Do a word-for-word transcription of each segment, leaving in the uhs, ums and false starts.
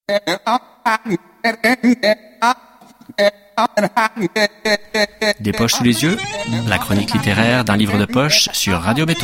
Des poches sous les yeux, la chronique littéraire d'un livre de poche sur Radio Béton.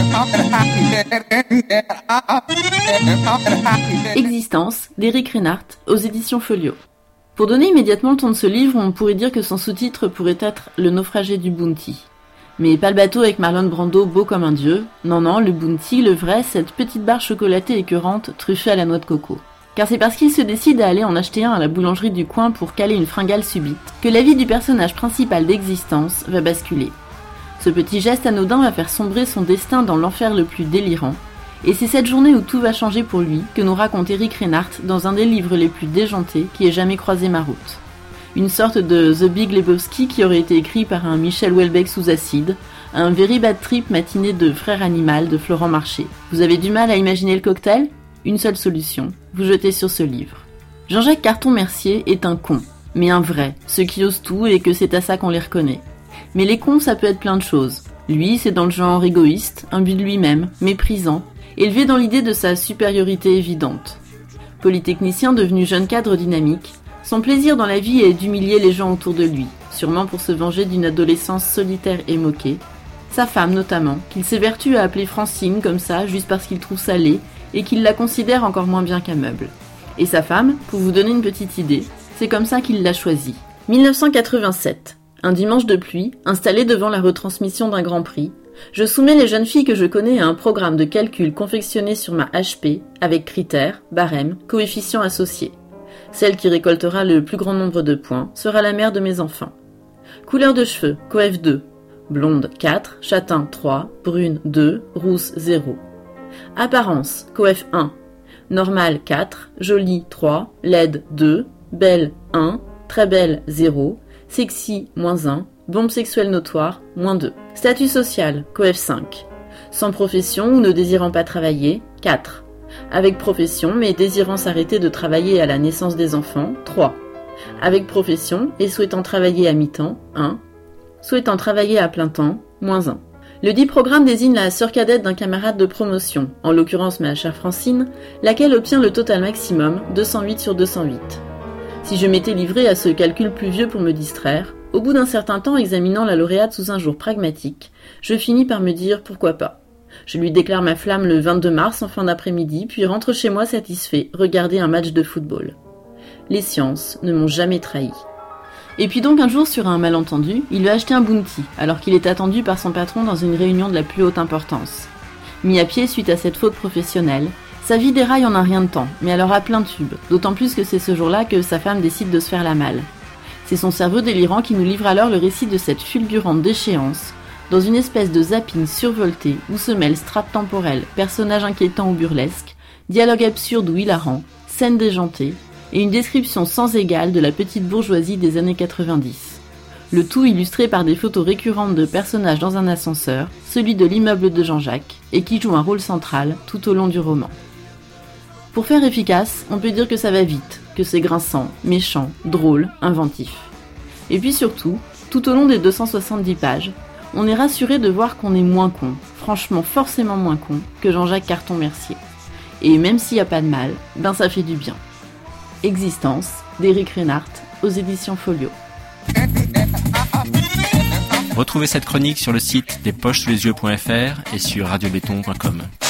Existence d'Éric Reinhardt aux éditions Folio. Pour donner immédiatement le ton de ce livre, on pourrait dire que son sous-titre pourrait être Le naufragé du Bounty. Mais pas le bateau avec Marlon Brando beau comme un dieu. Non, non, le Bounty, le vrai, cette petite barre chocolatée écœurante truffée à la noix de coco. Car c'est parce qu'il se décide à aller en acheter un à la boulangerie du coin pour caler une fringale subite que la vie du personnage principal d'Existence va basculer. Ce petit geste anodin va faire sombrer son destin dans l'enfer le plus délirant, et c'est cette journée où tout va changer pour lui que nous raconte Éric Reinhardt dans un des livres les plus déjantés qui ait jamais croisé ma route. Une sorte de The Big Lebowski qui aurait été écrit par un Michel Houellebecq sous acide, un very bad trip matiné de Frères Animal de Florent Marché. Vous avez du mal à imaginer le cocktail ? Une seule solution, vous jetez sur ce livre. Jean-Jacques Carton-Mercier est un con, mais un vrai, ceux qui osent tout et que c'est à ça qu'on les reconnaît. Mais les cons, ça peut être plein de choses. Lui, c'est dans le genre égoïste, imbu de lui-même, méprisant, élevé dans l'idée de sa supériorité évidente. Polytechnicien devenu jeune cadre dynamique, son plaisir dans la vie est d'humilier les gens autour de lui, sûrement pour se venger d'une adolescence solitaire et moquée. Sa femme notamment, qu'il s'évertue à appeler Francine comme ça, juste parce qu'il trouve ça laid, et qu'il la considère encore moins bien qu'un meuble. Et sa femme, pour vous donner une petite idée, c'est comme ça qu'il l'a choisie. dix-neuf cent quatre-vingt-sept. Un dimanche de pluie, installé devant la retransmission d'un Grand Prix, je soumets les jeunes filles que je connais à un programme de calcul confectionné sur ma H P, avec critères, barèmes, coefficients associés. Celle qui récoltera le plus grand nombre de points sera la mère de mes enfants. Couleur de cheveux, coef deux. Blonde quatre, châtain trois, brune deux, rousse zéro. Apparence, coef un. Normal quatre, jolie trois, laide deux, belle un, très belle zéro, sexy moins un, bombe sexuelle notoire moins deux. Statut social, coef cinq. Sans profession ou ne désirant pas travailler, quatre. Avec profession mais désirant s'arrêter de travailler à la naissance des enfants, trois. Avec profession et souhaitant travailler à mi-temps, un. Souhaitant travailler à plein temps, moins un. Le dit programme désigne la sœur cadette d'un camarade de promotion, en l'occurrence ma chère Francine, laquelle obtient le total maximum, deux cent huit sur deux cent huit. Si je m'étais livrée à ce calcul pluvieux pour me distraire, au bout d'un certain temps examinant la lauréate sous un jour pragmatique, je finis par me dire pourquoi pas. Je lui déclare ma flamme le vingt-deux mars en fin d'après-midi, puis rentre chez moi satisfait, regarder un match de football. Les sciences ne m'ont jamais trahi. Et puis donc un jour, sur un malentendu, il lui a acheté un Bounty, alors qu'il était attendu par son patron dans une réunion de la plus haute importance. Mis à pied suite à cette faute professionnelle, sa vie déraille en un rien de temps, mais alors à plein tube, d'autant plus que c'est ce jour-là que sa femme décide de se faire la malle. C'est son cerveau délirant qui nous livre alors le récit de cette fulgurante déchéance, dans une espèce de zapping survolté où se mêlent strates temporelles, personnages inquiétants ou burlesques, dialogues absurdes ou hilarants, scènes déjantées, et une description sans égale de la petite bourgeoisie des années quatre-vingt-dix. Le tout illustré par des photos récurrentes de personnages dans un ascenseur, celui de l'immeuble de Jean-Jacques, et qui joue un rôle central tout au long du roman. Pour faire efficace, on peut dire que ça va vite, que c'est grinçant, méchant, drôle, inventif. Et puis surtout, tout au long des deux cent soixante-dix pages, on est rassuré de voir qu'on est moins con, franchement forcément moins con, que Jean-Jacques Carton-Mercier. Et même s'il n'y a pas de mal, ben ça fait du bien. Existence d'Éric Reinhardt aux éditions Folio. Retrouvez cette chronique sur le site des poches sous les yeux point f r et sur radio béton point com.